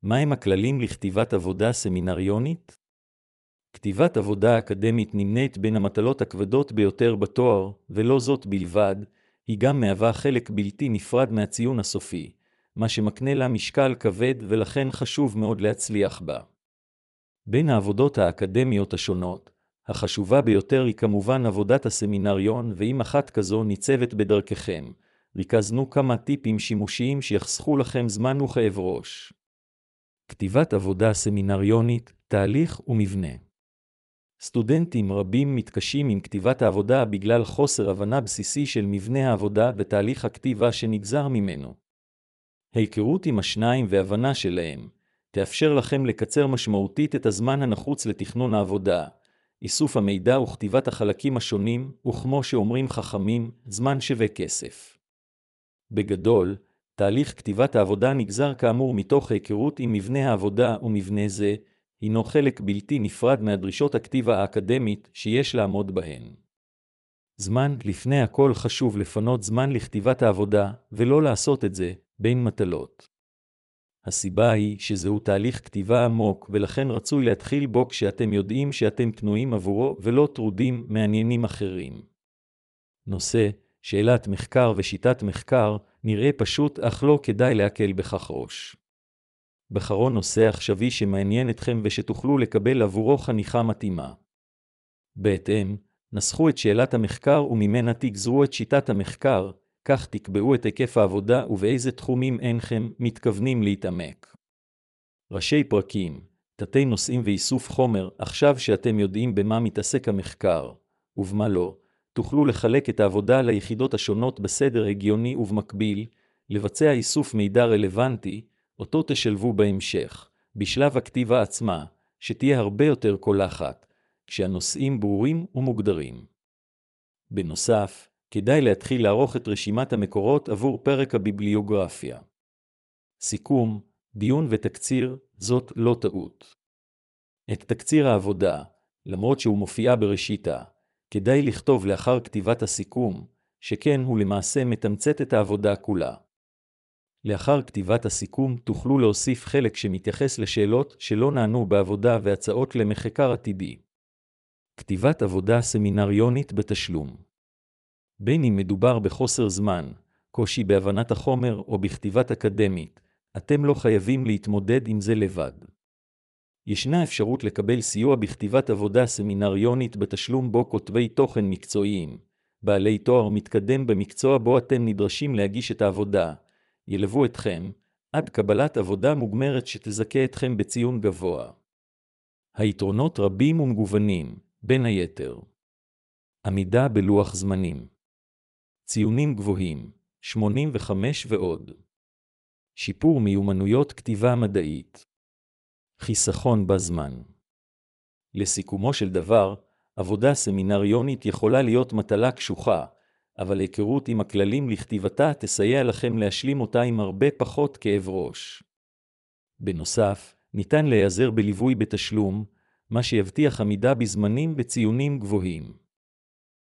מהם הכללים לכתיבת עבודה סמינריונית? כתיבת עבודה אקדמית נמנית בין המטלות הכבדות ביותר בתואר, ולא זאת בלבד, היא גם מהווה חלק בלתי נפרד מהציון הסופי, מה שמקנה לה משקל כבד ולכן חשוב מאוד להצליח בה. בין העבודות האקדמיות השונות, החשובה ביותר היא כמובן עבודת הסמינריון, ואם אחת כזו ניצבת בדרככם, ריכזנו כמה טיפים שימושיים שיחסכו לכם זמן וכאב ראש. כתיבת עבודה סמינריונית, תהליך ומבנה. סטודנטים רבים מתקשים עם כתיבת העבודה בגלל חוסר הבנה בסיסי של מבנה העבודה ותהליך הכתיבה שנגזר ממנו. ההיכרות עם השניים והבנה שלהם תאפשר לכם לקצר משמעותית את הזמן הנחוץ לתכנון העבודה, איסוף המידע וכתיבת החלקים השונים, וכמו שאומרים חכמים, זמן שווה כסף. בגדול, תהליך כתיבת העבודה נגזר כאמור מתוך ההיכרות עם מבנה העבודה, ומבנה זה הינו חלק בלתי נפרד מהדרישות הכתיבה האקדמית שיש לעמוד בהן. זמן, לפני הכל חשוב לפנות זמן לכתיבת העבודה, ולא לעשות את זה בין מטלות. הסיבה היא שזהו תהליך כתיבה עמוק, ולכן רצוי להתחיל בו כשאתם יודעים שאתם פנויים עבורו ולא טרודים מעניינים אחרים. נושא, שאלת מחקר ושיטת מחקר, נראה פשוט אך לא כדאי להקל בכך ראש. בחרו נושא עכשווי שמעניין אתכם ושתוכלו לקבל עבורו חניכה מתאימה. בהתאם, נסחו את שאלת המחקר וממנה תגזרו את שיטת המחקר, כך תקבעו את היקף העבודה ובאיזה תחומים אינכם מתכוונים להתעמק. ראשי פרקים, תתי נושאים ואיסוף חומר. עכשיו שאתם יודעים במה מתעסק המחקר, ובמה לא, תוכלו לחלק את העבודה ליחידות השונות בסדר הגיוני ובמקביל, לבצע איסוף מידע רלוונטי, אותו תשלבו בהמשך, בשלב הכתיבה עצמה, שתהיה הרבה יותר קולחת, כשהנושאים ברורים ומוגדרים. בנוסף, כדאי להתחיל לערוך את רשימת המקורות עבור פרק הביבליוגרפיה. סיכום, דיון ותקציר, זאת לא טעות. את תקציר העבודה, למרות שהוא מופיע בראשיתה, כדאי לכתוב לאחר כתיבת הסיכום, שכן הוא למעשה מתמצת את העבודה כולה. לאחר כתיבת הסיכום תוכלו להוסיף חלק שמתייחס לשאלות שלא נענו בעבודה והצעות למחקר עתידי. כתיבת עבודה סמינריונית בתשלום. בין אם מדובר בחוסר זמן, קושי בהבנת החומר או בכתיבת אקדמית, אתם לא חייבים להתמודד עם זה לבד. ישנה אפשרות לקבל סיוע בכתיבת עבודה סמינריונית בתשלום בו כותבי תוכן מקצועיים, בעלי תואר מתקדם במקצוע בו אתם נדרשים להגיש את העבודה, ילוו אתכם עד קבלת עבודה מוגמרת שתזכה אתכם בציון גבוה. היתרונות רבים ומגוונים, בין היתר. עמידה בלוח זמנים. ציונים גבוהים, 85 ועוד. שיפור מיומנויות כתיבה מדעית. חיסכון בזמן. לסיכומו של דבר, עבודה סמינריונית יכולה להיות מטלה קשוחה, אבל היכרות עם הכללים לכתיבתה תסייע לכם להשלים אותה עם הרבה פחות כאב ראש. בנוסף, ניתן להיעזר בליווי בתשלום, מה שיבטיח עמידה בזמנים וציונים גבוהים.